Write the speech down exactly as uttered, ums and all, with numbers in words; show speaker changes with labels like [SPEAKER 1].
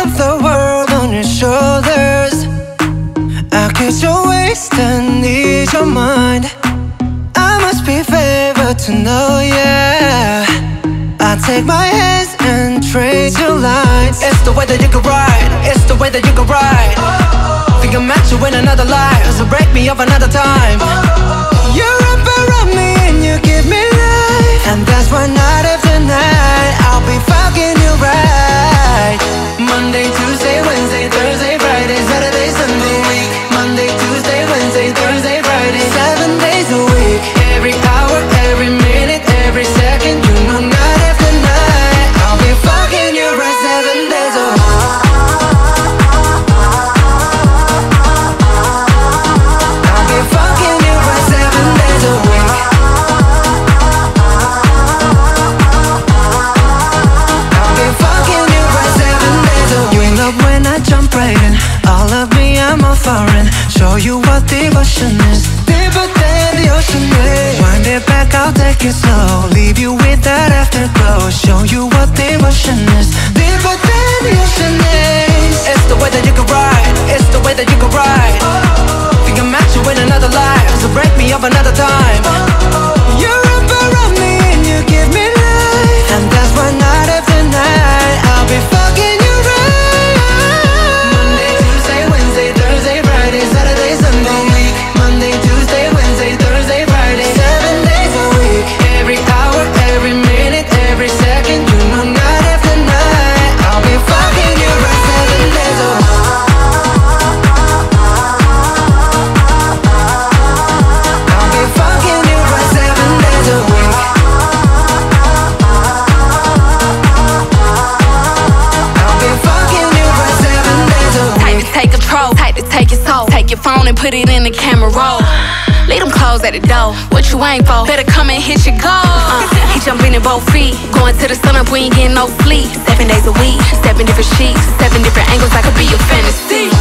[SPEAKER 1] of the world on your shoulders. I catch your waist and need your mind. I must be favored to know, yeah. I take my hands and trace your lines. It's the way that you can ride, it's the way that you can ride. Think I'm meant to win another life, so break me up another time. You're up around me and you give me life, and that's why night after night I'll be fucking you right. Monday, Tuesday, Wednesday, Thursday, Friday, Saturday, Sunday, week. Monday, Tuesday, Wednesday, Thursday, Friday, seven days a week. Every hour, every minute, every second, you know night after night I'll be fucking you right seven days a week. I'll be fucking you right seven days a week. I'll be fucking you right seven days a week. You love when I jump right in. All of me, I'm all foreign. Show you what devotion is. Deeper than the ocean is. Wind it back, I'll take it slow. Leave you with that afterglow. Show you what devotion is. Deeper than the ocean is. It's the way that you can ride, it's the way that you can ride. Think I'm meant to win another life, so break me up another time. You're up around me and you give me life, and that's why night after night I'll be fucking you right. Monday, Tuesday, Wednesday, Thursday, Friday, Saturday, Sunday, week. Monday, Tuesday, Wednesday, Thursday, Friday, seven days a week. Every hour, every minute, every second, you know night after night I'll be fucking you right seven days a week. I'll be fucking you right seven days a week. I'll be fucking you right seven days a week.
[SPEAKER 2] Type to take control, type to take your soul. Take your phone and put it in the camera roll. Leave them clothes at the door. What you ain't for? Better come and hit your goal. Uh, he jumping in both feet. Going to the sun up, we ain't getting no sleep. Seven days a week, seven different sheets, seven different angles. I could be your fantasy.